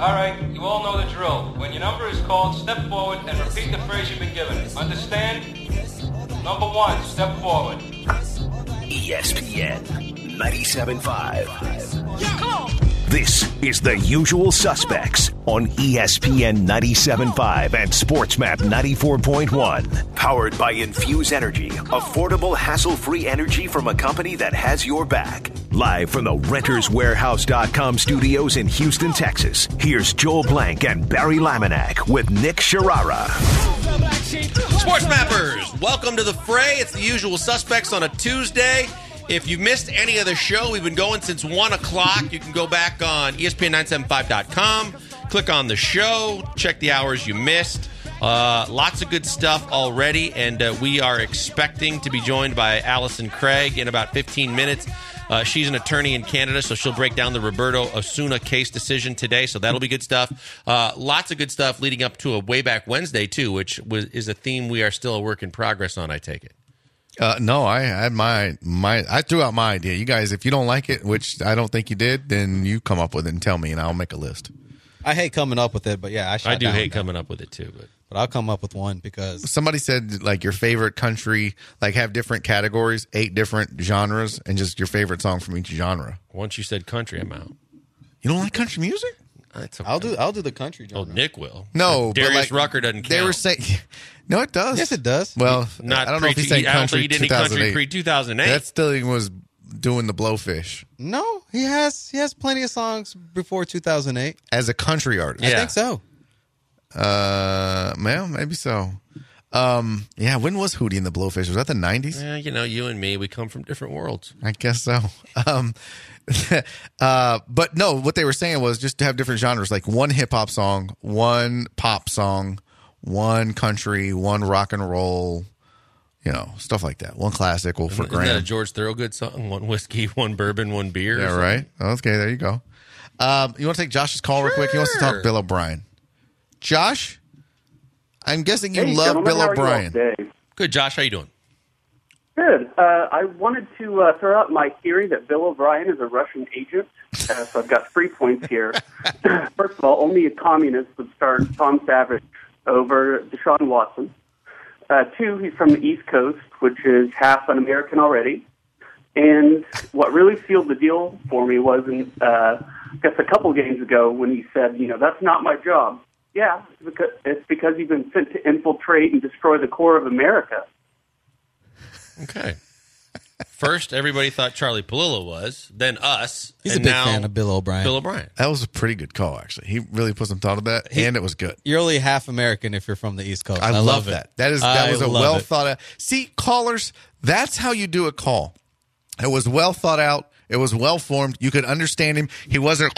All right, you all know the drill. When your number is called, step forward and repeat the phrase you've been given. Understand? Number 1, step forward. ESPN 97.5. Yeah, come on. This is The Usual Suspects on ESPN 97.5 and SportsMap 94.1. Powered by Infuse Energy, affordable, hassle-free energy from a company that has your back. Live from the RentersWarehouse.com studios in Houston, Texas, here's Joel Blank and Barry Laminack with Nick Sharara. Sports Mappers, welcome to the fray. It's The Usual Suspects on a Tuesday. If you missed any of the show, we've been going since 1 o'clock. You can go back on ESPN975.com, click on the show, check the hours you missed. Lots of good stuff already, and we are expecting to be joined by Allison Craig in about 15 minutes. She's an attorney in Canada, so she'll break down the Roberto Osuna case decision today, so that'll be good stuff. Lots of good stuff leading up to a Way Back Wednesday, too, which is a theme we are still a work in progress on, I take it. No, I had I threw out my idea. You guys, if you don't like it, which I don't think you did, then you come up with it and tell me, and I'll make a list. I hate coming up with it, but yeah, I do hate coming up with it too. But I'll come up with one because somebody said like your favorite country, like have different categories, 8 different genres, and just your favorite song from each genre. Once you said country, I'm out. You don't like country music? I'll do the country genre. Oh, Nick will. No, Darius but like, Rucker doesn't count. They were saying, no, it does. Yes, it does. Well, not I don't know if he's saying I don't think country he did any country pre-2008. That still was doing the Blowfish. No, he has plenty of songs before 2008 as a country artist. I think so. Well, maybe so. Yeah, when was Hootie and the Blowfish? Was that the 90s? Yeah, you and me, we come from different worlds. I guess so. But no, what they were saying was just to have different genres, like one hip-hop song, one pop song, one country, one rock and roll, stuff like that. One classical for Graham. Isn't that a George Thorogood song? One whiskey, one bourbon, one beer. Yeah, right. Okay, there you go. You want to take Josh's call real quick? He wants to talk Bill O'Brien. Josh, I'm guessing you love Bill O'Brien. Good, Josh. How you doing? Good. I wanted to throw out my theory that Bill O'Brien is a Russian agent. So I've got 3 points here. First of all, only a communist would start Tom Savage over Deshaun Watson. 2, he's from the East Coast, which is half an American already. And what really sealed the deal for me was, I guess a couple games ago, when he said, that's not my job. Yeah, it's because you've been sent to infiltrate and destroy the core of America. Okay. First, everybody thought Charlie Palillo was, then us. He's a big fan of Bill O'Brien. Bill O'Brien. That was a pretty good call, actually. He really put some thought into that, and it was good. You're only half American if you're from the East Coast. I love that. That was a well thought out. See, callers, that's how you do a call. It was well thought out. It was well formed. You could understand him. He wasn't,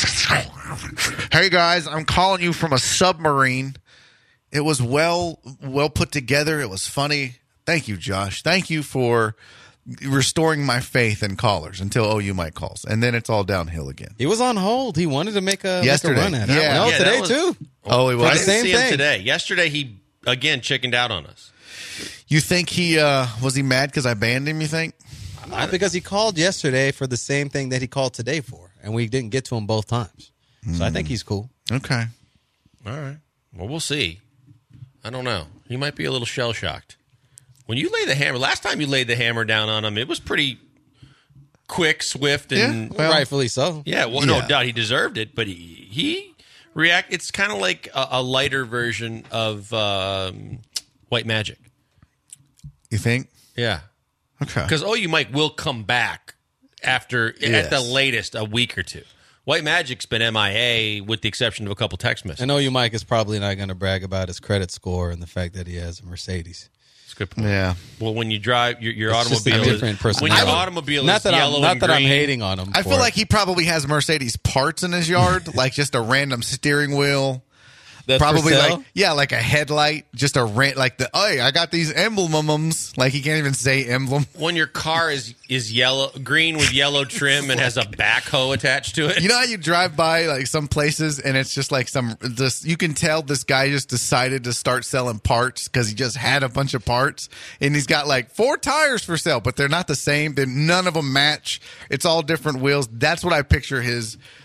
hey guys, I'm calling you from a submarine. It was well put together. It was funny. Thank you, Josh. Thank you for restoring my faith in callers until OU Mike calls. And then it's all downhill again. He was on hold. He wanted to make a run at it. Yeah. No, today too. Oh, he was? I didn't see him today. Yesterday, he, again, chickened out on us. You think was he mad because I banned him, you think? Because he called yesterday for the same thing that he called today for, and we didn't get to him both times. So I think he's cool. Okay. All right. Well, we'll see. I don't know. He might be a little shell-shocked. When you lay the hammer, last time you laid the hammer down on him, it was pretty quick, swift, and rightfully so. Yeah, well, no doubt he deserved it, but he react. It's kind of like a lighter version of White Magic. You think? Yeah. Okay. Because OU Mike will come back after, at the latest, a week or two. White Magic's been MIA with the exception of a couple text messages. And OU Mike is probably not going to brag about his credit score and the fact that he has a Mercedes. That's a good point. Yeah. Well, when you drive your It's just a automobile, different personality. when your automobile Not is that yellow not and that green, I'm hating on him. I feel like he probably has Mercedes parts in his yard, like just a random steering wheel. That's probably for sale? like a headlight, just a I got these emblems. Like he can't even say emblem. when your car is yellow, green with yellow trim and has a backhoe attached to it. You know how you drive by like some places and it's just like you can tell this guy just decided to start selling parts because he just had a bunch of parts and he's got like 4 tires for sale, but they're not the same. None of them match. It's all different wheels. That's what I picture his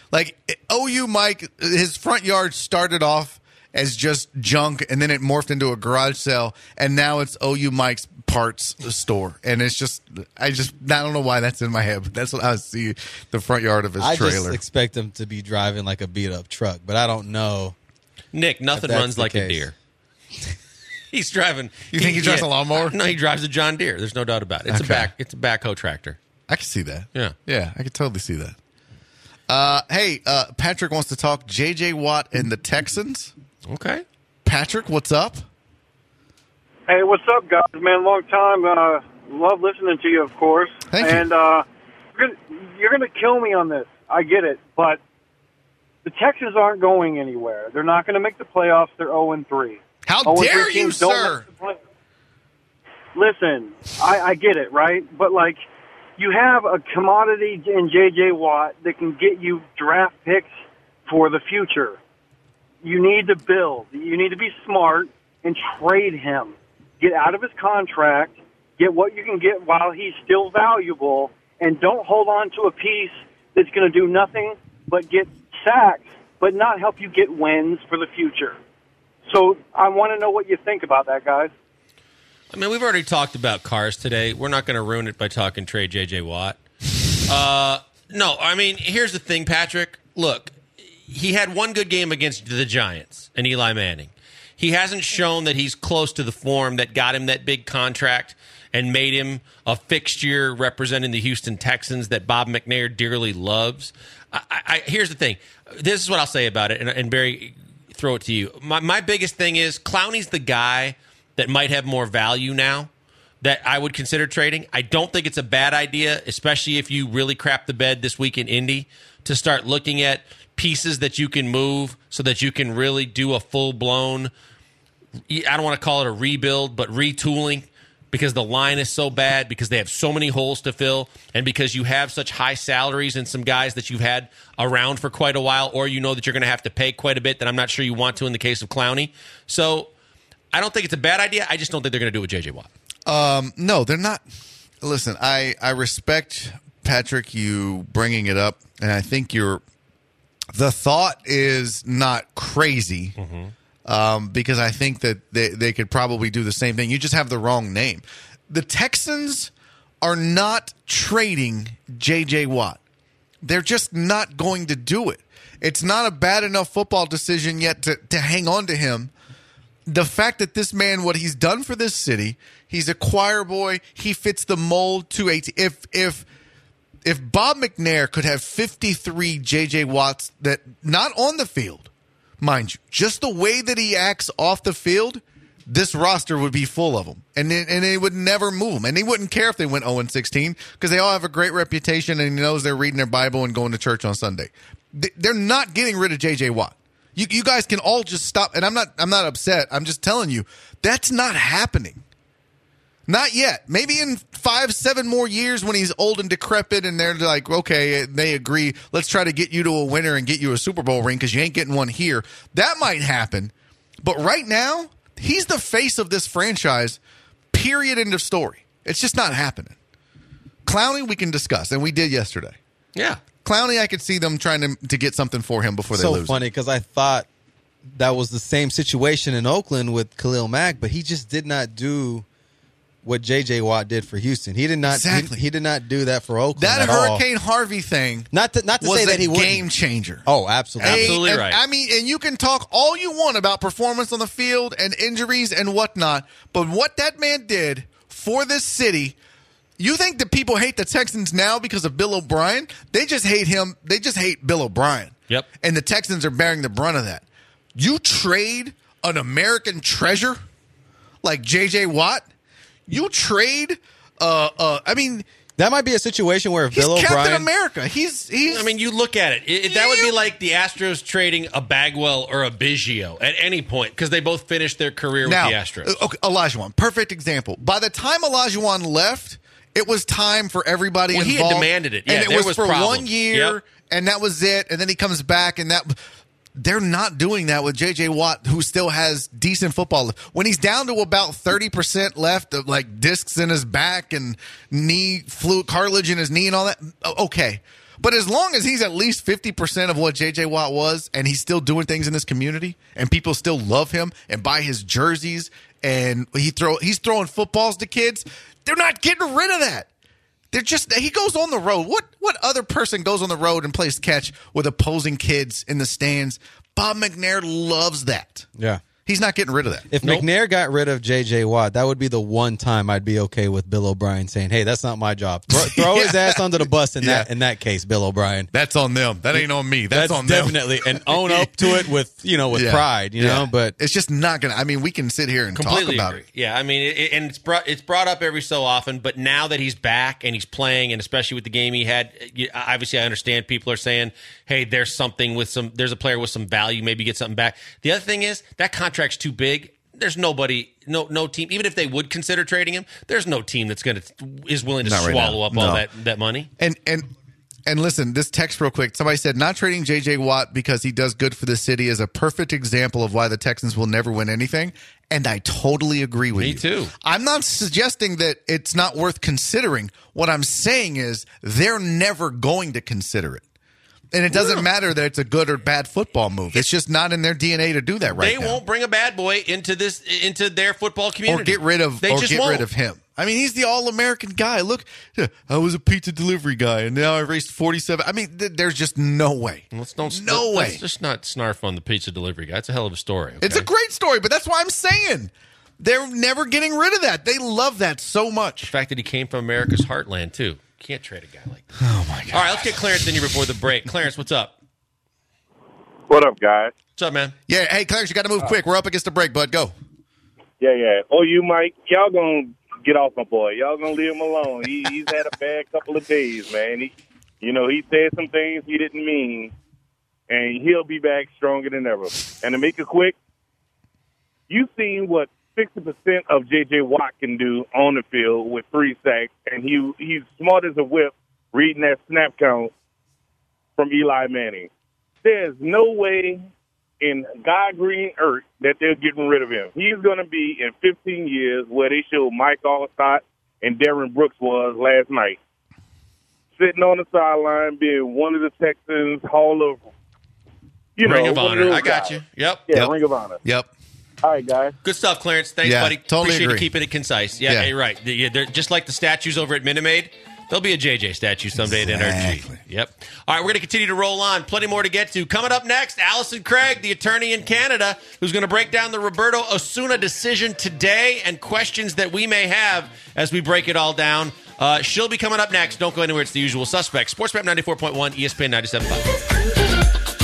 Like, OU Mike, his front yard started off as just junk, and then it morphed into a garage sale, and now it's OU Mike's parts store. And it's just, I don't know why that's in my head, but that's what I see the front yard of his trailer. I just expect him to be driving like a beat-up truck, but I don't know. Nick, nothing runs like a deer. He's driving. You think he drives a lawnmower? No, he drives a John Deere. There's no doubt about it. It's a backhoe tractor. I can see that. Yeah, I can totally see that. Hey, Patrick wants to talk J.J. Watt and the Texans. Okay. Patrick, what's up? Hey, what's up, guys? Man, long time. Love listening to you, of course. Thank you. And you're gonna kill me on this. I get it, but the Texans aren't going anywhere. They're not going to make the playoffs. They're 0-3. How dare you, sir? Listen, I get it, right? But, like, you have a commodity in J.J. Watt that can get you draft picks for the future. You need to build. You need to be smart and trade him. Get out of his contract. Get what you can get while he's still valuable, and don't hold on to a piece that's going to do nothing but get sacks, but not help you get wins for the future. So I want to know what you think about that, guys. I mean, we've already talked about cars today. We're not going to ruin it by talking trade J.J. Watt. No, I mean, here's the thing, Patrick. Look, he had one good game against the Giants and Eli Manning. He hasn't shown that he's close to the form that got him that big contract and made him a fixture representing the Houston Texans that Bob McNair dearly loves. Here's the thing. This is what I'll say about it, and Barry, throw it to you. My biggest thing is Clowney's the guy that might have more value now that I would consider trading. I don't think it's a bad idea, especially if you really crap the bed this week in Indy, to start looking at pieces that you can move so that you can really do a full-blown, I don't want to call it a rebuild, but retooling, because the line is so bad, because they have so many holes to fill, and because you have such high salaries and some guys that you've had around for quite a while, or you know that you're going to have to pay quite a bit that I'm not sure you want to in the case of Clowney. So I don't think it's a bad idea. I just don't think they're going to do it with J.J. Watt. No, they're not. Listen, I respect, Patrick, you bringing it up, and I think the thought is not crazy. Because I think that they could probably do the same thing. You just have the wrong name. The Texans are not trading J.J. Watt. They're just not going to do it. It's not a bad enough football decision yet to hang on to him. The fact that this man, what he's done for this city, he's a choir boy. He fits the mold to a if Bob McNair could have 53 J.J. Watts that not on the field, mind you, just the way that he acts off the field, this roster would be full of them. And they would never move them. And he wouldn't care if they went 0-16 because they all have a great reputation and he knows they're reading their Bible and going to church on Sunday. They're not getting rid of J.J. Watt. You guys can all just stop. And I'm not upset. I'm just telling you, that's not happening. Not yet. Maybe in 5-7 more years when he's old and decrepit and they're like, okay, they agree, let's try to get you to a winner and get you a Super Bowl ring because you ain't getting one here. That might happen. But right now, he's the face of this franchise, period, end of story. It's just not happening. Clowney, we can discuss, and we did yesterday. Yeah. Clowney, I could see them trying to get something for him before they lose. So funny because I thought that was the same situation in Oakland with Khalil Mack, but he just did not do what J.J. Watt did for Houston. He did not. Exactly. He did not do that for Oakland. That at Hurricane all. Harvey thing Not to was say that he a wouldn't. game changer. Oh, absolutely. Absolutely And, right. I mean, and you can talk all you want about performance on the field and injuries and whatnot, but what that man did for this city, you think that people hate the Texans now because of Bill O'Brien? They just hate him. They just hate Bill O'Brien. Yep. And the Texans are bearing the brunt of that. You trade an American treasure like J.J. Watt? You trade, I mean, That might be a situation where if he's Bill Captain O'Brien, America. He's. I mean, you look at it. That would be like the Astros trading a Bagwell or a Biggio at any point because they both finished their career now, with the Astros. Okay, Olajuwon, perfect example. By the time Olajuwon left, it was time for everybody Well, he involved. had demanded it. Yeah, and it there was was for problems. 1 year, Yep. and that was it. And then he comes back, and they're not doing that with J.J. Watt, who still has decent football. When he's down to about 30% left of like discs in his back and knee fluid cartilage in his knee and all that, okay. But as long as he's at least 50% of what J.J. Watt was, and he's still doing things in this community, and people still love him and buy his jerseys, and he's throwing footballs to kids, they're not getting rid of that. He goes on the road. What other person goes on the road and plays catch with opposing kids in the stands? Bob McNair loves that. Yeah. He's not getting rid of that. If McNair got rid of J.J. Watt, that would be the one time I'd be okay with Bill O'Brien saying, "Hey, that's not my job." Throw his ass under the bus in that case, Bill O'Brien. That's on them. That ain't on me. That's on them. Definitely, and own up to it with pride. You know, but it's just not gonna. I mean, we can sit here and talk about it. Yeah, I mean, and it's brought up every so often. But now that he's back and he's playing, and especially with the game he had, obviously I understand people are saying, "Hey, there's a player with some value. Maybe get something back." The other thing is that contract's too big. There's nobody, no team. Even if they would consider trading him, there's no team that's is willing to swallow up all that money. And listen, this text real quick. Somebody said not trading J.J. Watt because he does good for the city is a perfect example of why the Texans will never win anything. And I totally agree with you. Me too. I'm not suggesting that it's not worth considering. What I'm saying is they're never going to consider it. And it doesn't matter that it's a good or bad football move. It's just not in their DNA to do that right now. They won't bring a bad boy into their football community. Or get rid of him. I mean, he's the all-American guy. Look, I was a pizza delivery guy, and now I raced 47. I mean, there's just no way. Let's just not snarf on the pizza delivery guy. It's a hell of a story. Okay? It's a great story, but that's why I'm saying they're never getting rid of that. They love that so much. The fact that he came from America's heartland, too. Can't trade a guy like that. Oh, my God. All right, let's get Clarence in here before the break. Clarence, what's up? What up, guys? What's up, man? Yeah, hey, Clarence, you got to move quick. We're up against the break, bud. Go. Yeah. Oh, you, Mike, y'all going to get off my boy. Y'all going to leave him alone. He's had a bad couple of days, man. He said some things he didn't mean, and he'll be back stronger than ever. And to make it quick, you've seen what 60% of J.J. Watt can do on the field with 3 sacks, and he's smart as a whip reading that snap count from Eli Manning. There's no way in God green earth that they're getting rid of him. He's going to be in 15 years where they show Mike Allstott and Darren Brooks was last night, sitting on the sideline being one of the Texans Hall of Ring of Honor. I got you. Yep. Ring of Honor. Yep. All right, guys. Good stuff, Clarence. Thanks, buddy. Totally Appreciate agree. you keeping it concise. Yeah, you're right. They're just like the statues over at Minute Maid. There'll be a JJ statue someday at NRG. Yep. All right, we're going to continue to roll on. Plenty more to get to. Coming up next, Allison Craig, the attorney in Canada, who's going to break down the Roberto Osuna decision today and questions that we may have as we break it all down. She'll be coming up next. Don't go anywhere. It's the usual suspect. Sportsmap 94.1, ESPN 97.5.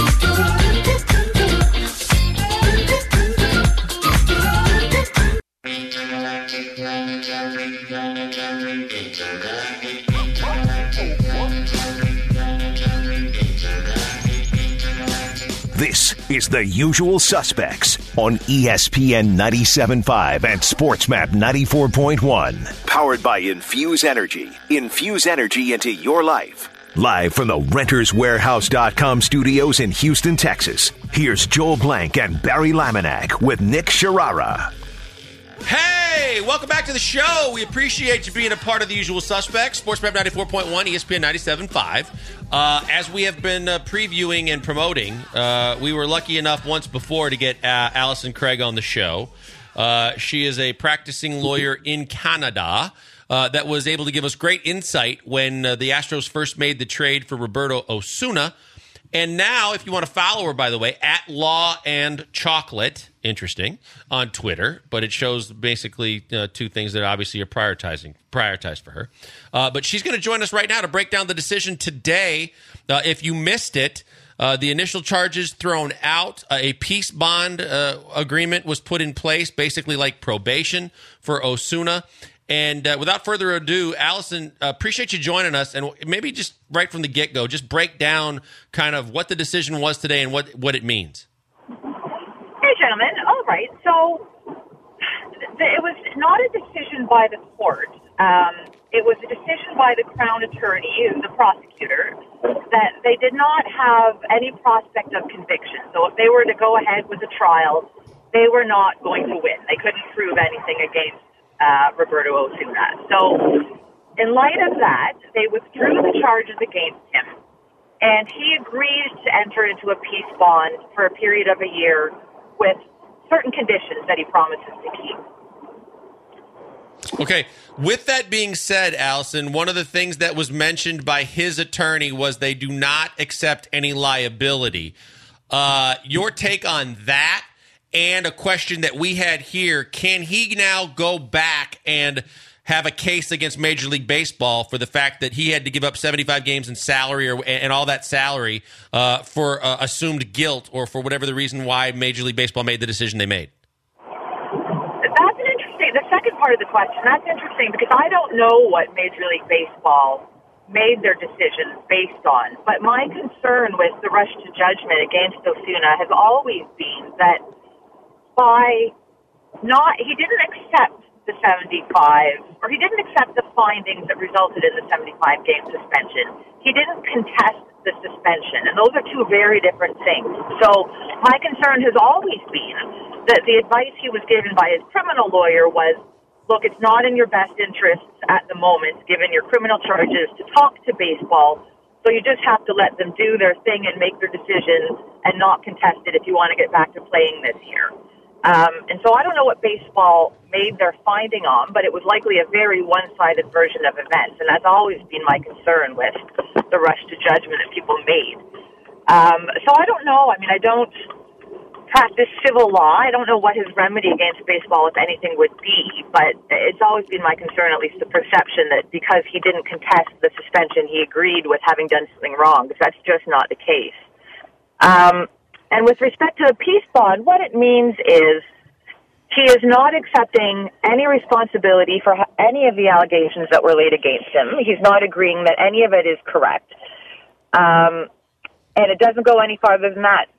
This is The Usual Suspects on ESPN 97.5 and SportsMap 94.1. Powered by Infuse Energy. Infuse energy into your life. Live from the RentersWarehouse.com studios in Houston, Texas. Here's Joel Blank and Barry Laminack with Nick Sharara. Hey, welcome back to the show. We appreciate you being a part of The Usual Suspects. SportsMap 94.1, ESPN 97.5. As we have been previewing and promoting, we were lucky enough once before to get Allison Craig on the show. She is a practicing lawyer in Canada that was able to give us great insight when the Astros first made the trade for Roberto Osuna. And now, if you want to follow her, by the way, at Law and Chocolate, interesting, on Twitter. But it shows basically 2 things that obviously are prioritized for her. But she's going to join us right now to break down the decision today. If you missed it, the initial charges thrown out, a peace bond agreement was put in place, basically like probation for Osuna. And without further ado, Allison, appreciate you joining us. And maybe just right from the get-go, just break down kind of what the decision was today and what it means. Hey, gentlemen. All right. So it was not a decision by the court. It was a decision by the Crown Attorney, the prosecutor, that they did not have any prospect of conviction. So if they were to go ahead with the trial, they were not going to win. They couldn't prove anything against Roberto Osuna. So in light of that, they withdrew the charges against him. and he agreed to enter into a peace bond for a period of a year with certain conditions that he promises to keep. Okay. With that being said, Allison, one of the things that was mentioned by his attorney was they do not accept any liability. Your take on that, and a question that we had here, can he now go back and have a case against Major League Baseball for the fact that he had to give up 75 games in salary and all that salary for assumed guilt or for whatever the reason why Major League Baseball made the decision they made? That's an interesting, the second part of the question, that's interesting because I don't know what Major League Baseball made their decisions based on. But my concern with the rush to judgment against Osuna has always been that he didn't accept the 75, or he didn't accept the findings that resulted in the 75-game suspension. He didn't contest the suspension, and those are two very different things. So my concern has always been that the advice he was given by his criminal lawyer was, look, it's not in your best interests at the moment, given your criminal charges, to talk to baseball, so you just have to let them do their thing and make their decisions and not contest it if you want to get back to playing this year. And so I don't know what baseball made their finding on, but it was likely a very one-sided version of events, and that's always been my concern with the rush to judgment that people made. So I don't know. I mean, I don't practice civil law. I don't know what his remedy against baseball, if anything, would be, but it's always been my concern, at least the perception, that because he didn't contest the suspension, he agreed with having done something wrong, because that's just not the case. And with respect to the peace bond, what it means is he is not accepting any responsibility for any of the allegations that were laid against him. He's not agreeing that any of it is correct. And it doesn't go any farther than that.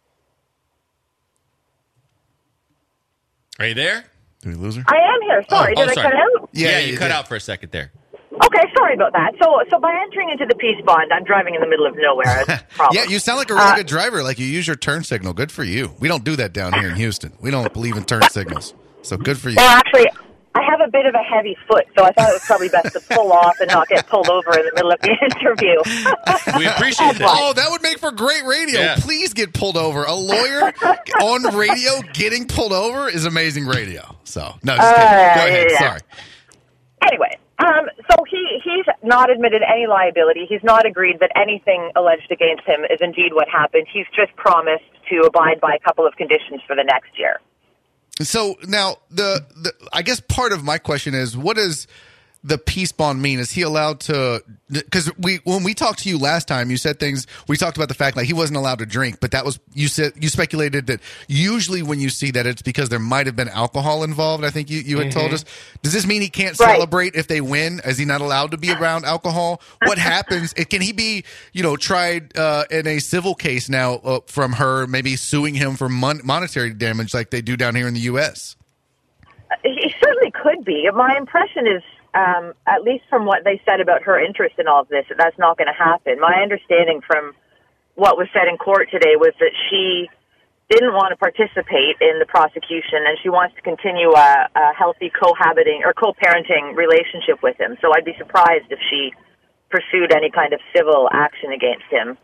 Are you there? Did we lose her? I am here. Sorry, did I cut out? Yeah, you cut out for a second there. Okay, sorry about that. So by entering into the peace bond, I'm driving in the middle of nowhere. That's a problem. Yeah, you sound like a really good driver. Like you use your turn signal. Good for you. We don't do that down here in Houston. We don't believe in turn signals. So good for you. Well, actually, I have a bit of a heavy foot, so I thought it was probably best to pull off and not get pulled over in the middle of the interview. We appreciate that. Oh, that would make for great radio. Yeah. Please get pulled over. A lawyer on radio getting pulled over is amazing radio. So, no, just kidding. Go ahead. Yeah. Sorry. Anyway. So he's not admitted any liability. He's not agreed that anything alleged against him is indeed what happened. He's just promised to abide by a couple of conditions for the next year. So now the I guess part of my question is, what does the peace bond mean? Is he allowed to, because when we talked to you last time, you said things, we talked about the fact like he wasn't allowed to drink, but that was, you speculated that usually when you see that it's because there might have been alcohol involved. I think you had told us. Does this mean he can't celebrate if they win? Is he not allowed to be around alcohol? What happens? Can he be, tried in a civil case now from her, maybe suing him for monetary damage like they do down here in the U.S.? He certainly could be. My impression is, at least from what they said about her interest in all of this, that's not going to happen. My understanding from what was said in court today was that she didn't want to participate in the prosecution, and she wants to continue a healthy cohabiting or co-parenting relationship with him. So I'd be surprised if she pursued any kind of civil action against him.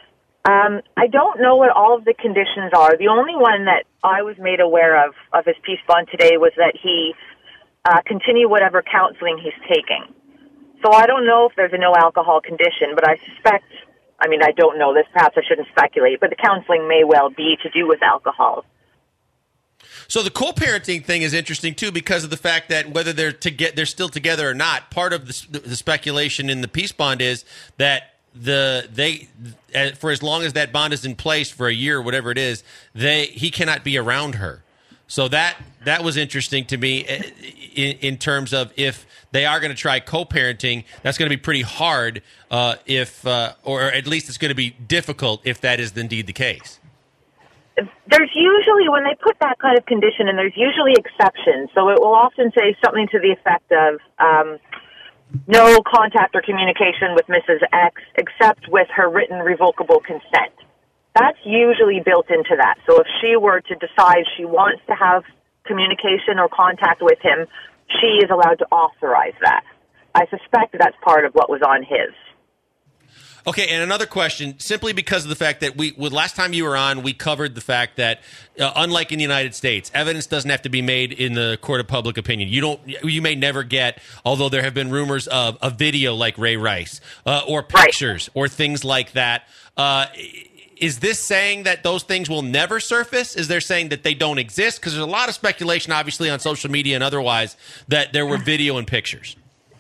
I don't know what all of the conditions are. The only one that I was made aware of his peace bond today was that he continue whatever counseling he's taking. So I don't know if there's a no alcohol condition, but I suspect, I don't know this, perhaps I shouldn't speculate, but the counseling may well be to do with alcohol. So the co-parenting thing is interesting too, because of the fact that whether they're still together or not, part of the speculation in the peace bond is that for as long as that bond is in place for a year or whatever it is, he cannot be around her. So that was interesting to me in terms of if they are going to try co-parenting, that's going to be pretty hard or at least it's going to be difficult if that is indeed the case. There's usually, when they put that kind of condition in, there's usually exceptions. So it will often say something to the effect of no contact or communication with Mrs. X except with her written revocable consent. That's usually built into that. So if she were to decide she wants to have communication or contact with him, she is allowed to authorize that. I suspect that's part of what was on his. Okay, and another question, simply because of the fact that last time you were on, we covered the fact that, unlike in the United States, evidence doesn't have to be made in the court of public opinion. You may never get, although there have been rumors of a video like Ray Rice, or pictures, or things like that. Is this saying that those things will never surface? Is there saying that they don't exist? Because there's a lot of speculation, obviously, on social media and otherwise, that there were video and pictures.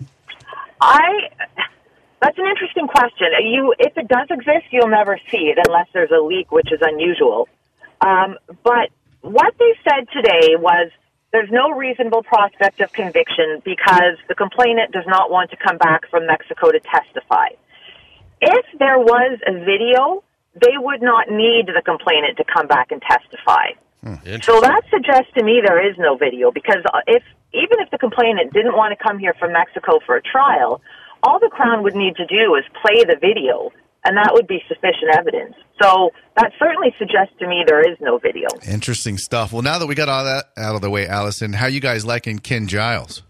That's an interesting question. If it does exist, you'll never see it unless there's a leak, which is unusual. But what they said today was there's no reasonable prospect of conviction because the complainant does not want to come back from Mexico to testify. If there was a video, they would not need the complainant to come back and testify. So that suggests to me there is no video because even if the complainant didn't want to come here from Mexico for a trial, all the Crown would need to do is play the video, and that would be sufficient evidence. So that certainly suggests to me there is no video. Interesting stuff. Well, now that we got all that out of the way, Allison, how you guys liking Ken Giles?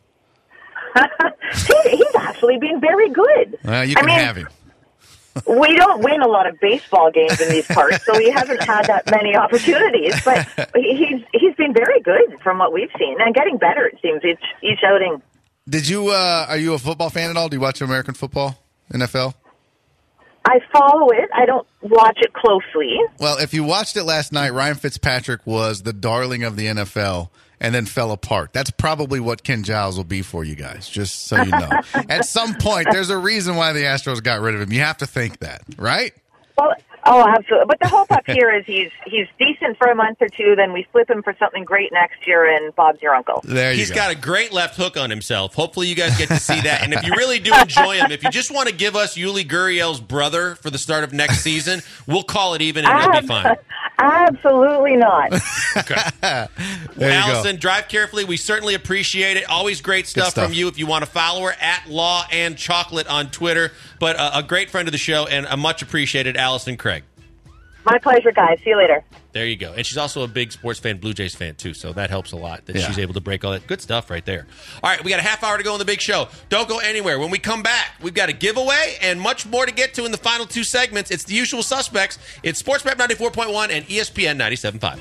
He's actually been very good. Well, you can have him. We don't win a lot of baseball games in these parts, so he hasn't had that many opportunities. But he's been very good from what we've seen, and getting better. It seems each outing. Did you? Are you a football fan at all? Do you watch American football, NFL? I follow it. I don't watch it closely. Well, if you watched it last night, Ryan Fitzpatrick was the darling of the NFL and then fell apart. That's probably what Ken Giles will be for you guys, just so you know. At some point, there's a reason why the Astros got rid of him. You have to think that, right? Well, absolutely. But the hope up here is he's decent for a month or two, then we flip him for something great next year, and Bob's your uncle. There you He's go. got a great left hook on himself. Hopefully you guys get to see that. And if you really do enjoy him, if you just want to give us Yuli Gurriel's brother for the start of next season, we'll call it even and it'll be fine. Absolutely not. Okay. Allison, drive carefully. We certainly appreciate it. Always great stuff from you. If you want to follow her, at Law and Chocolate on Twitter. But a great friend of the show and a much appreciated Allison Craig. My pleasure, guys. See you later. There you go. And she's also a big sports fan, Blue Jays fan, too. So that helps a lot that she's able to break all that good stuff right there. All right, we got a half hour to go in the big show. Don't go anywhere. When we come back, we've got a giveaway and much more to get to in the final two segments. It's the usual suspects. It's SportsMap 94.1 and ESPN 97.5.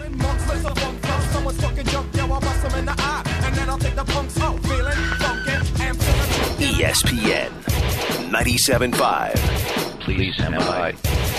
ESPN 97.5. Please stand by.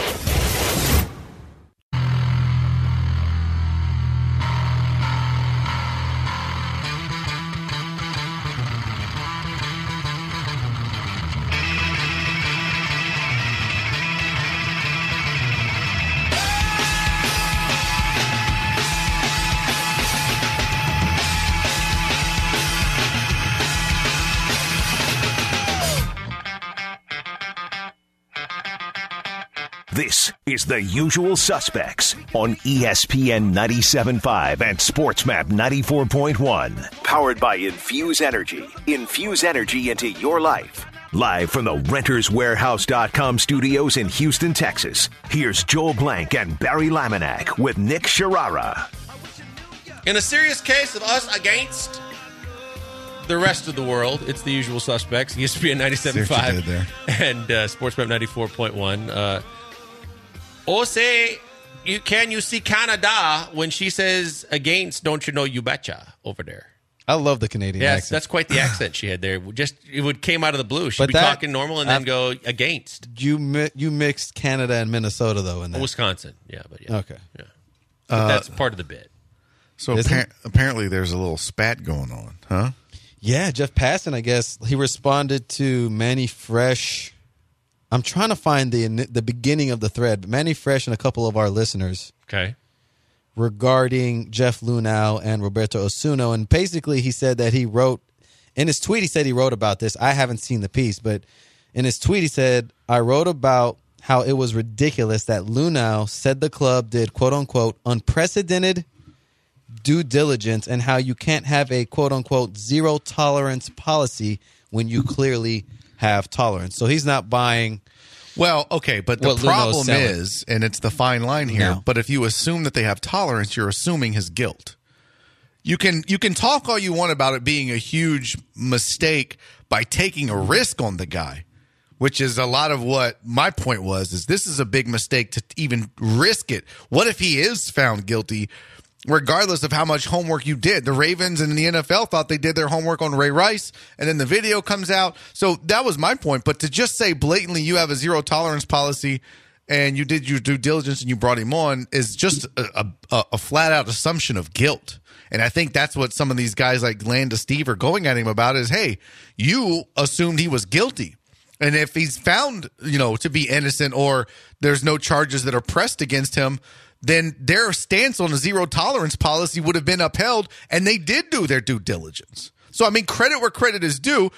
This is The Usual Suspects on ESPN 97.5 and SportsMap 94.1. Powered by Infuse Energy. Infuse energy into your life. Live from the RentersWarehouse.com studios in Houston, Texas. Here's Joel Blank and Barry Laminack with Nick Sharara. In a serious case of us against the rest of the world, it's The Usual Suspects, ESPN 97.5 and SportsMap 94.1. Can you see Canada when she says against, don't you know you betcha over there? I love the Canadian accent. That's quite the accent she had there. It came out of the blue. She'd be talking normal and then go against. You mixed Canada and Minnesota, though, in that. Wisconsin. Yeah, but yeah. Okay. Yeah. But that's part of the bit. So apparently there's a little spat going on, huh? Yeah, Jeff Passan, I guess, he responded to Manny Fresh. I'm trying to find the beginning of the thread, but Manny Fresh and a couple of our listeners. Okay. Regarding Jeff Lunau and Roberto Osuna. And basically he said that he wrote, in his tweet he said he wrote about this. I haven't seen the piece, but in his tweet he said, I wrote about how it was ridiculous that Lunau said the club did, quote unquote, unprecedented due diligence and how you can't have a, quote unquote, zero tolerance policy when you clearly have tolerance. So he's not buying. Well, okay, but the problem is, and it's the fine line here, but if you assume that they have tolerance, you're assuming his guilt. You can talk all you want about it being a huge mistake by taking a risk on the guy. which is a lot of what my point was, is this is a big mistake to even risk it. What if he is found guilty, regardless of how much homework you did? The Ravens and the NFL thought they did their homework on Ray Rice, and then the video comes out. So that was my point. But to just say blatantly you have a zero tolerance policy and you did your due diligence and you brought him on is just a flat-out assumption of guilt. And I think that's what some of these guys like Landa Steve are going at him about is, hey, you assumed he was guilty. And if he's found, to be innocent or there's no charges that are pressed against him, then their stance on a zero tolerance policy would have been upheld, and they did do their due diligence. So, I mean, credit where credit is due.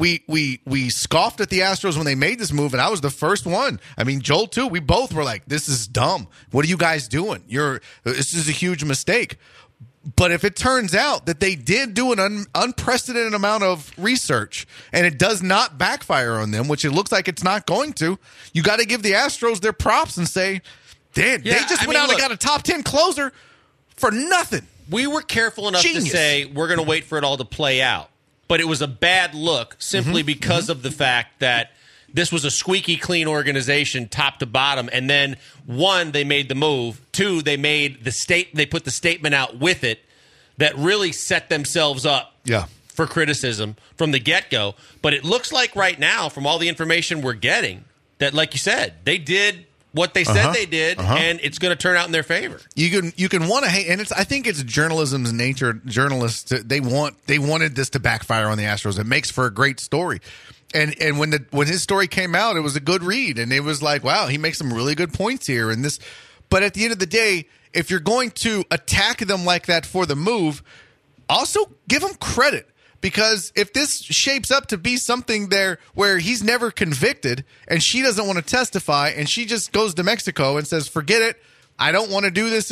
We scoffed at the Astros when they made this move, and I was the first one. I mean, Joel, too. We both were like, this is dumb. What are you guys doing? This is a huge mistake. But if it turns out that they did do an unprecedented amount of research and it does not backfire on them, which it looks like it's not going to, you got to give the Astros their props and say, they just went out and got a top 10 closer for nothing. We were careful enough to say we're going to wait for it all to play out. But it was a bad look simply because of the fact that this was a squeaky clean organization top to bottom. And then, one, they made the move. Two, they made they put the statement out with it that really set themselves up for criticism from the get-go. But it looks like right now, from all the information we're getting, that, like you said, they did what they said they did, and it's going to turn out in their favor. You can want to hate, and I think it's journalism's nature. Journalists, they wanted this to backfire on the Astros. It makes for a great story. And when his story came out, it was a good read, and it was like, wow, he makes some really good points here. And this, but at the end of the day, if you're going to attack them like that for the move, also give him credit, because if this shapes up to be something there where he's never convicted and she doesn't want to testify and she just goes to Mexico and says, "Forget it, I don't want to do this,"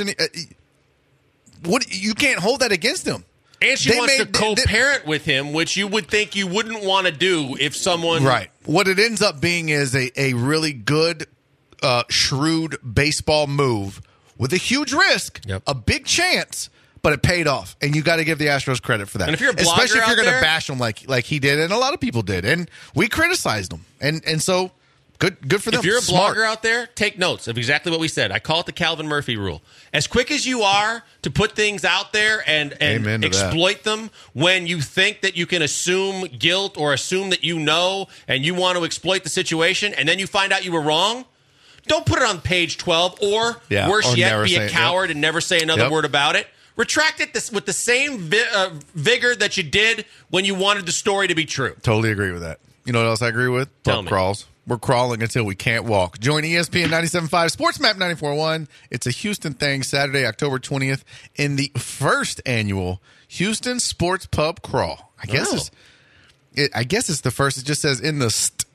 you can't hold that against him. And she wants to co-parent with him, which you would think you wouldn't want to do if someone... Right. What it ends up being is a really good, shrewd baseball move with a huge risk, a big chance, but it paid off. And you got to give the Astros credit for that. And if you're a blogger especially if you're going to bash him like he did, and a lot of people did. And we criticized him. And so... Good for them. If you're a blogger out there, take notes of exactly what we said. I call it the Calvin Murphy rule. As quick as you are to put things out there and exploit them when you think that you can assume guilt or assume that and you want to exploit the situation, and then you find out you were wrong, don't put it on page 12 or worse yet, be a coward and never say another word about it. Retract it with the same vigor that you did when you wanted the story to be true. Totally agree with that. You know what else I agree with? Pub crawls. We're crawling until we can't walk. Join ESPN 97.5, SportsMap 94.1. It's a Houston thing, Saturday, October 20th, in the first annual Houston Sports Pub Crawl. I guess it's the first. It just says in the st.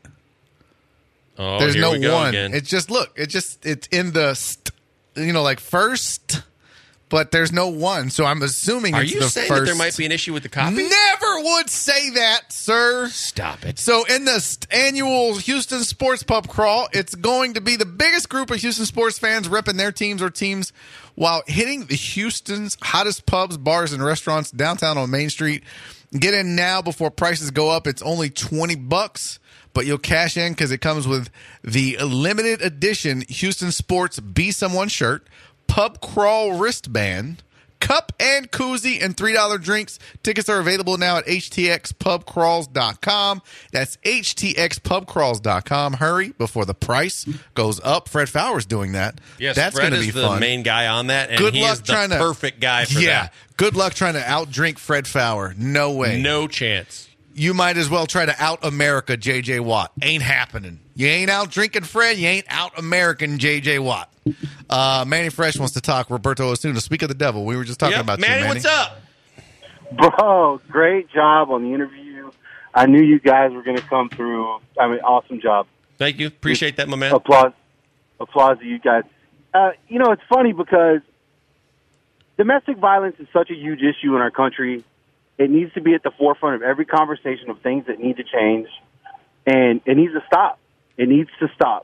Oh, there's no one. Again. It's in the st. Like first. But there's no one, so I'm assuming it's the first. Are you saying that there might be an issue with the copy? Never would say that, sir. Stop it. So in the annual Houston Sports Pub Crawl, it's going to be the biggest group of Houston sports fans repping their teams or teams while hitting the Houston's hottest pubs, bars, and restaurants downtown on Main Street. Get in now before prices go up. It's only $20, but you'll cash in because it comes with the limited edition Houston Sports Be Someone shirt, Pub Crawl wristband, cup and koozie, and $3 drinks. Tickets are available now at htxpubcrawls.com. That's htxpubcrawls.com. Hurry before the price goes up. Fred Fowler's doing that. Yes, that's Fred going to be is the main guy on that, and good he luck is the perfect guy for that. Good luck trying to outdrink Fred Fowler. No way. No chance. You might as well try to out-America J.J. Watt. Ain't happening. You ain't out-drinking Fred. You ain't out-American J.J. Watt. Manny Fresh wants to talk Roberto Osuna. Speak of the devil. We were just talking about Manny, you, Manny. What's up? Bro, great job on the interview. I knew you guys were going to come through. I mean, awesome job. Thank you. Appreciate that, my man. Applause to you guys. It's funny because domestic violence is such a huge issue in our country. It needs to be at the forefront of every conversation of things that need to change, and it needs to stop. It needs to stop.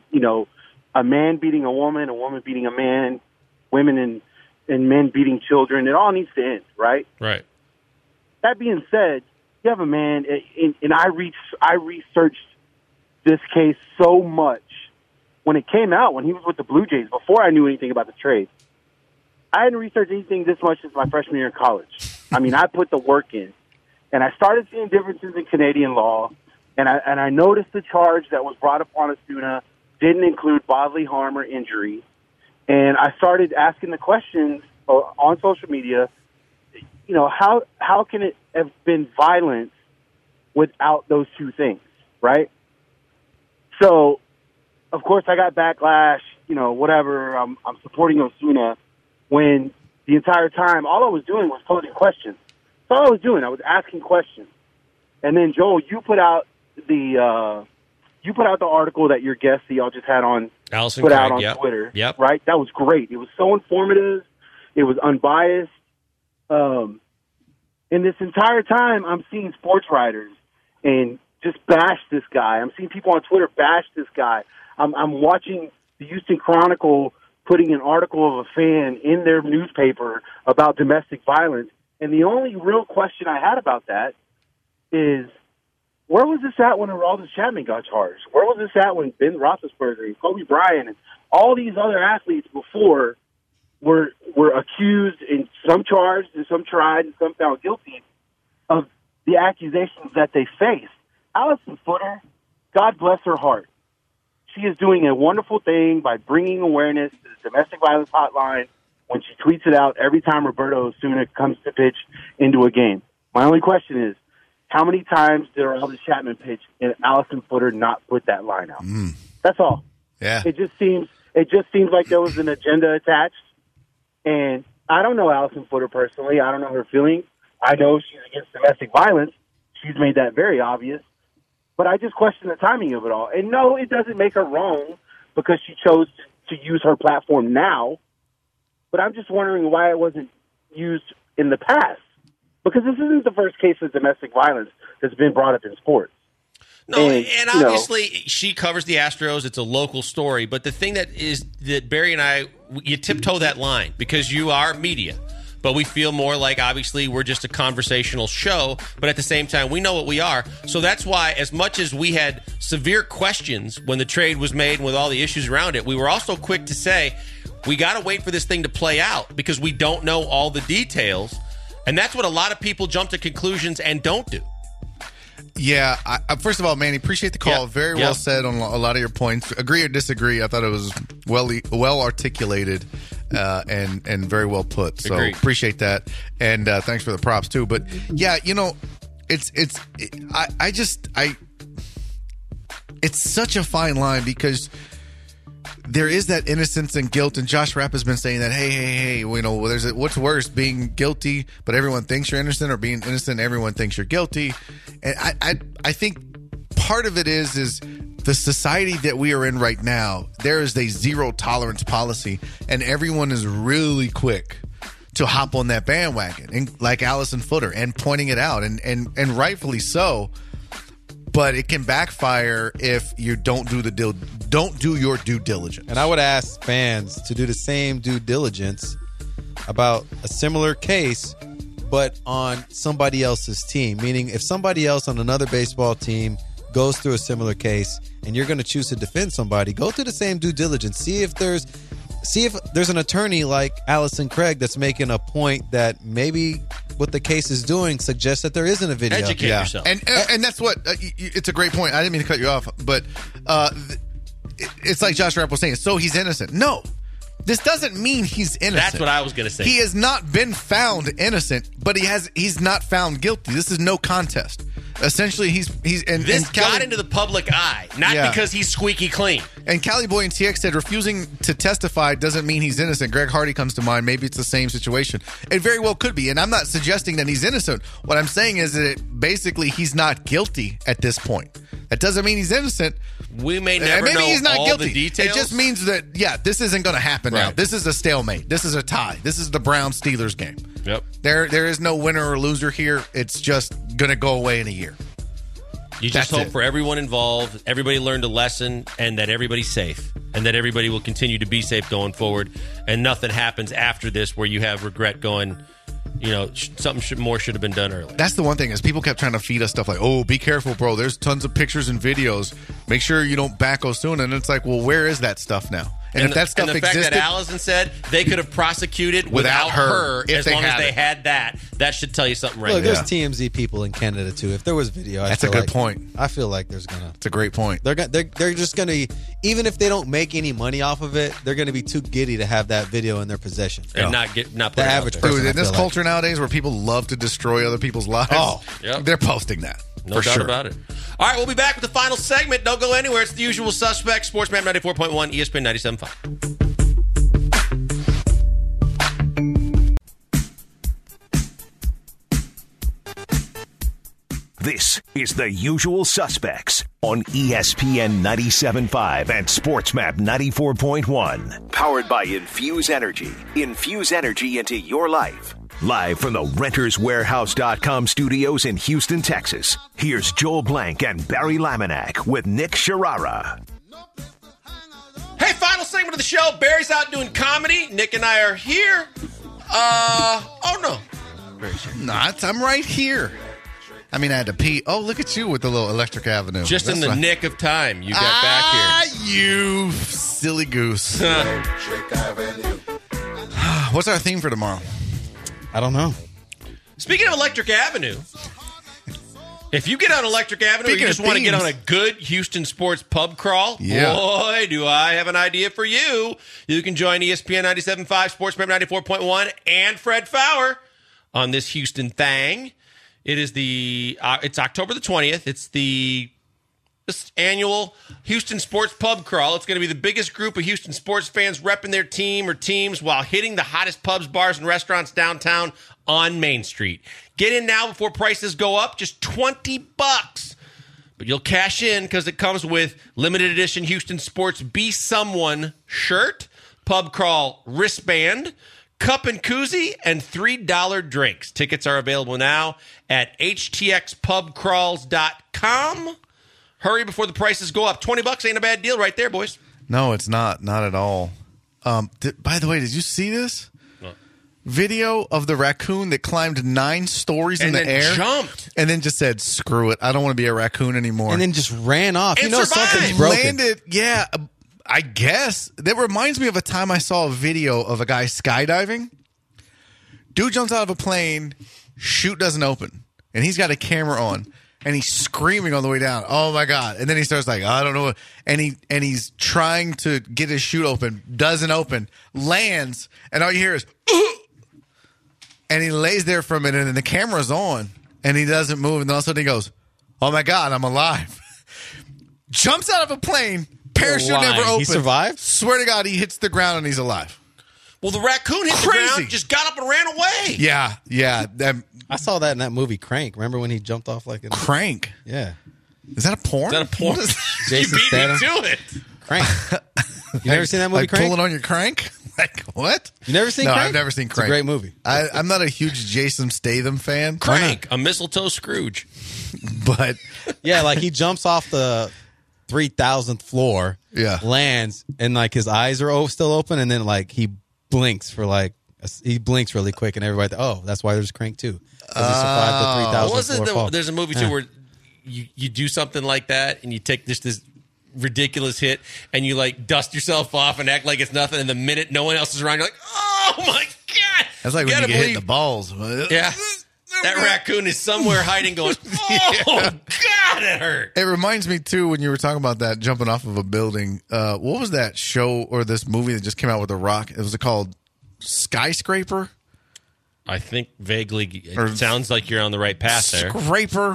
A man beating a woman beating a man, women and men beating children. It all needs to end, right? Right. That being said, you have a man, and I researched this case so much when it came out, when he was with the Blue Jays, before I knew anything about the trade. I hadn't researched anything this much since my freshman year in college. I mean, I put the work in. And I started seeing differences in Canadian law, and I noticed the charge that was brought upon Osuna didn't include bodily harm or injury. And I started asking the questions on social media, you know, how can it have been violence without those two things, right? So, of course, I got backlash, you know, whatever. I'm supporting Osuna when the entire time all I was doing was posing questions. That's all I was doing. I was asking questions. And then, Joel, you put out the article that your guest that y'all just had on Allison put Craig, out on Twitter. Yep. Right? That was great. It was so informative. It was unbiased. And this entire time, I'm seeing sports writers and just bash this guy. I'm seeing people on Twitter bash this guy. I'm watching the Houston Chronicle putting an article of a fan in their newspaper about domestic violence. And the only real question I had about that is, where was this at when Aroldis Chapman got charged? Where was this at when Ben Roethlisberger and Kobe Bryant and all these other athletes before were accused and some charged and some tried and some found guilty of the accusations that they faced? Allison Footer, God bless her heart. She is doing a wonderful thing by bringing awareness to the domestic violence hotline when she tweets it out every time Roberto Osuna comes to pitch into a game. My only question is, how many times did Aroldis Chapman pitch and Allison Footer not put that line out? That's all. Yeah. It just seems like there was an agenda attached. And I don't know Allison Footer personally. I don't know her feelings. I know she's against domestic violence. She's made that very obvious. But I just question the timing of it all. And no, it doesn't make her wrong because she chose to use her platform now. But I'm just wondering why it wasn't used in the past. Because this isn't the first case of domestic violence that's been brought up in sports. No, and obviously she covers the Astros. It's a local story. But the thing that Barry and I, you tiptoe that line because you are media. But we feel more like, obviously, we're just a conversational show. But at the same time, we know what we are. So that's why, as much as we had severe questions when the trade was made and with all the issues around it, we were also quick to say, we got to wait for this thing to play out because we don't know all the details. And that's what a lot of people jump to conclusions and don't do. Yeah. First of all, Manny, appreciate the call. Very well said on a lot of your points. Agree or disagree, I thought it was well articulated and very well put. So appreciate that. And thanks for the props, too. But, yeah, you know, it's such a fine line because there is that innocence and guilt, and Josh Rapp has been saying that, hey, you know, what's worse, being guilty but everyone thinks you're innocent, or being innocent and everyone thinks you're guilty? And I think part of it is the society that we are in right now. There is a zero tolerance policy, and everyone is really quick to hop on that bandwagon, and like Allison Footer, and pointing it out, and rightfully so. But it can backfire if you don't do your due diligence. And I would ask fans to do the same due diligence about a similar case, but on somebody else's team. Meaning, if somebody else on another baseball team goes through a similar case and you're going to choose to defend somebody, go through the same due diligence. See if there's an attorney like Allison Craig that's making a point that maybe what the case is doing suggests that there isn't a video. Educate yourself. And that's what it's a great point. I didn't mean to cut you off, but it's like Josh Rapp was saying. So he's innocent. No, this doesn't mean he's innocent. That's what I was going to say. He has not been found innocent, but he's not found guilty. This is no contest. Essentially, this got into the public eye, not because he's squeaky clean. And Cali Boy and TX said refusing to testify doesn't mean he's innocent. Greg Hardy comes to mind. Maybe it's the same situation. It very well could be. And I'm not suggesting that he's innocent. What I'm saying is that basically he's not guilty at this point. That doesn't mean he's innocent. We may never know he's not guilty. The details. It just means that, this isn't going to happen now. This is a stalemate. This is a tie. This is the Browns-Steelers game. Yep. There is no winner or loser here. It's just going to go away in a year. You just hope for everyone involved, everybody learned a lesson, and that everybody's safe, and that everybody will continue to be safe going forward, and nothing happens after this where you have regret going, something more should have been done earlier. That's the one thing is people kept trying to feed us stuff like, oh, be careful, bro. There's tons of pictures and videos. Make sure you don't back Osuna. And it's like, well, where is that stuff now? And if that stuff and the existed, fact that Allison said they could have prosecuted without her as long as they had that should tell you something right Look, there. there's TMZ people in Canada too. If there was video, that's a good point. I feel like there's gonna. It's a great point. They're just gonna, even if they don't make any money off of it, they're gonna be too giddy to have that video in their possession and not put the average person. Dude, in this culture nowadays where people love to destroy other people's lives, they're posting that. No doubt about it. All right, we'll be back with the final segment. Don't go anywhere. It's the usual suspect. Sportsman 94.1, ESPN 97.5. This is The Usual Suspects on ESPN 97.5 and SportsMap 94.1. Powered by Infuse Energy. Infuse energy into your life. Live from the RentersWarehouse.com studios in Houston, Texas. Here's Joel Blank and Barry Laminack with Nick Sharara. Hey, final segment of the show. Barry's out doing comedy. Nick and I are here. Oh, no. Not. I'm right here. I mean, I had to pee. Oh, look at you with the little Electric Avenue. Just in the nick of time, you got back here. You silly goose. What's our theme for tomorrow? I don't know. Speaking of Electric Avenue, if you get on Electric Avenue or you just want to get on a good Houston sports pub crawl, boy, do I have an idea for you. You can join ESPN 97.5, SportsMap 94.1, and Fred Fowler on this Houston thing. It is it's October the 20th. It's this annual Houston Sports Pub Crawl. It's going to be the biggest group of Houston sports fans repping their team or teams while hitting the hottest pubs, bars, and restaurants downtown on Main Street. Get in now before prices go up. Just $20. But you'll cash in because it comes with limited edition Houston Sports Be Someone shirt, pub crawl wristband, cup and koozie, and $3 drinks. Tickets are available now at htxpubcrawls.com. Hurry before the prices go up. $20 ain't a bad deal right there, boys. No, it's not. Not at all. By the way, did you see this? What? Video of the raccoon that climbed 9 stories in the air. Jumped. And then just said, screw it. I don't want to be a raccoon anymore. And then just ran off. And something's broken. Landed, yeah. I guess. That reminds me of a time I saw a video of a guy skydiving. Dude jumps out of a plane, chute doesn't open, and he's got a camera on, and he's screaming on the way down. Oh my God. And then he starts like, I don't know. And he's trying to get his chute open, doesn't open, lands, and all you hear is, and he lays there for a minute, and the camera's on, and he doesn't move, and then all of a sudden he goes, oh my God, I'm alive. Jumps out of a plane. Parachute never opened. He survived? Swear to God, he hits the ground and he's alive. Well, the raccoon hit the ground, just got up and ran away. Yeah. I saw that in that movie Crank. Remember when he jumped off like a... Crank? Yeah. Is that a porn? Jason you beat Statham? me to it. Crank. You never seen that movie, like Crank? Pulling on your crank? Like, what? You never seen Crank? No, I've never seen Crank. It's a great movie. I'm not a huge Jason Statham fan. Crank, a mistletoe Scrooge. But... Yeah, like he jumps off the 3,000th floor, lands, and like his eyes are still open, and then like he blinks really quick, and everybody, that's why there's Crank too. Because he survived the 3,000th floor fall. There's a movie too where you do something like that, and you take this ridiculous hit, and you like dust yourself off and act like it's nothing, and the minute no one else is around, you're like, oh my God. That's like when you get hit in the balls. Yeah. That raccoon is somewhere hiding going, God, it hurt. It reminds me, too, when you were talking about that, jumping off of a building. What was that show or this movie that just came out with The Rock? It was called Skyscraper? I think vaguely. It sounds like you're on the right path there. Scraper.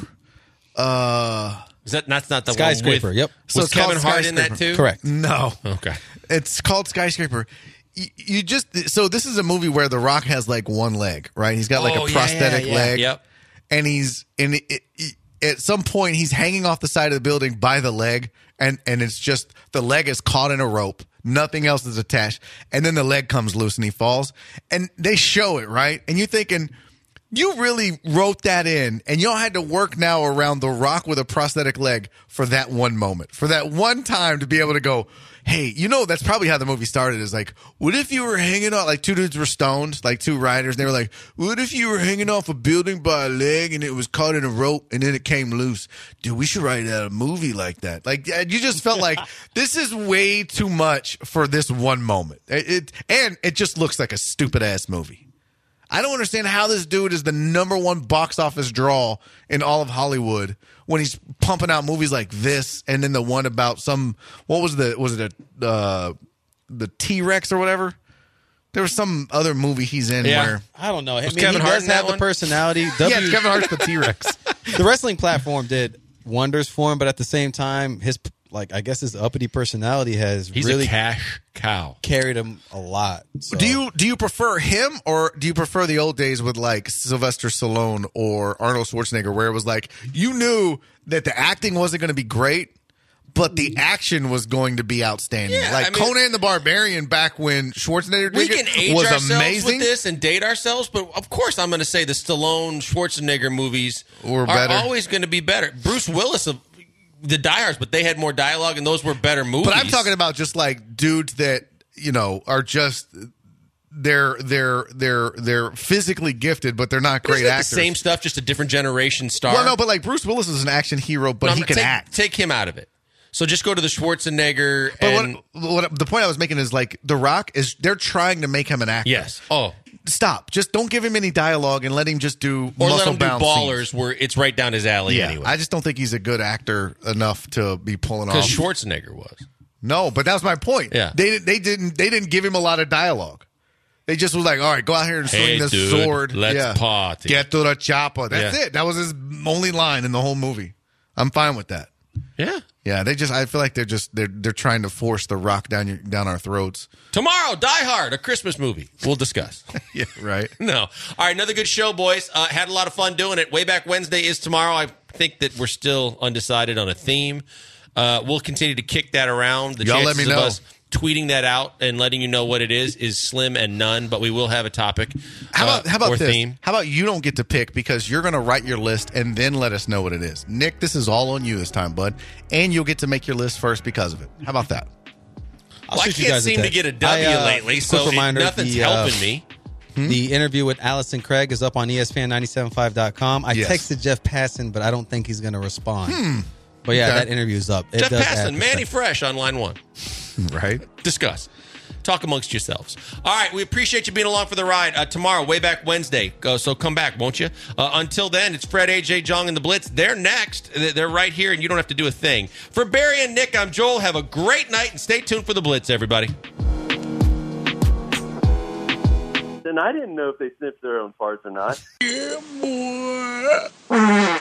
That's not the Skyscraper, one with, yep. So was Kevin Hart in that, too? Correct. No. Okay. It's called Skyscraper. So this is a movie where The Rock has like one leg, right? He's got like a prosthetic leg. Yep. And at some point he's hanging off the side of the building by the leg, and it's just the leg is caught in a rope. Nothing else is attached. And then the leg comes loose and he falls. And they show it, right? And you're thinking, You really wrote that in, and y'all had to work now around The Rock with a prosthetic leg for that one moment, for that one time to be able to go, hey, that's probably how the movie started, is like, what if you were hanging off, like two dudes were stoned, like two riders, and they were like, what if you were hanging off a building by a leg and it was caught in a rope and then it came loose? Dude, we should write a movie like that. Like, you just felt like this is way too much for this one moment. And it just looks like a stupid-ass movie. I don't understand how this dude is the number one box office draw in all of Hollywood when he's pumping out movies like this, and then the one about the T-Rex or whatever? There was some other movie he's in where I don't know. I mean, Kevin Hart does have the personality. Yeah, Kevin Hart's the T-Rex. The wrestling platform did wonders for him, but at the same time, his uppity personality has He's really a cash cow. carried him a lot. So. Do you prefer him, or do you prefer the old days with like Sylvester Stallone or Arnold Schwarzenegger, where it was like you knew that the acting wasn't going to be great, but the action was going to be outstanding? Yeah, like Conan the Barbarian back when Schwarzenegger We can age was ourselves amazing. with this and date ourselves, but of course I'm going to say the Stallone Schwarzenegger movies Were are better. always going to be better. Bruce Willis of the Die Hards, but they had more dialogue and those were better movies. But I'm talking about just like dudes that are just they're physically gifted, but they're not great Isn't it actors. the same stuff, just a different generation star. Well, no, but like Bruce Willis is an action hero, but he can act. Take him out of it. So just go to the Schwarzenegger. But and what the point I was making is like The Rock is they're trying to make him an actor. yes. Oh, Stop. Just don't give him any dialogue and let him just do or let him do muscle-bound Ballers, scenes. where it's right down his alley Yeah, anyway. I just don't think he's a good actor enough to be pulling off. Because Schwarzenegger was. No, but that was my point. Yeah. They didn't give him a lot of dialogue. They just was like, all right, go out here and swing Hey, this dude, sword. let's party. Get to the chopper. That's Yeah. it. That was his only line in the whole movie. I'm fine with that. Yeah. Yeah, I feel like they're trying to force The Rock down our throats. Tomorrow, Die Hard, a Christmas movie. We'll discuss. Yeah, right. No. All right, another good show, boys. Had a lot of fun doing it. Way Back Wednesday is tomorrow. I think that we're still undecided on a theme. We'll continue to kick that around. The Y'all let chances me know. of us tweeting that out and letting you know what it is slim and none, but we will have a topic. How about or this? theme. How about you don't get to pick because you're going to write your list and then let us know what it is. Nick, this is all on you this time, bud. And you'll get to make your list first because of it. How about that? Well, I shoot you can't guys a seem to text. get a W lately, quick so reminder, nothing's helping me. The interview with Allison Craig is up on ESPN975.com. I Yes. texted Jeff Passan, but I don't think he's going to respond. But yeah, Okay. that interview's up. It Jeff does add Passan, Manny perspective. Fresh on line one. Right? Discuss. Talk amongst yourselves. All right, we appreciate you being along for the ride. Tomorrow, Way Back Wednesday. So come back, won't you? Until then, it's Fred, AJ, Jong, and the Blitz. They're next. They're right here, and you don't have to do a thing. For Barry and Nick, I'm Joel. Have a great night, and stay tuned for the Blitz, everybody. And I didn't know if they sniffed their own farts or not. Yeah, boy.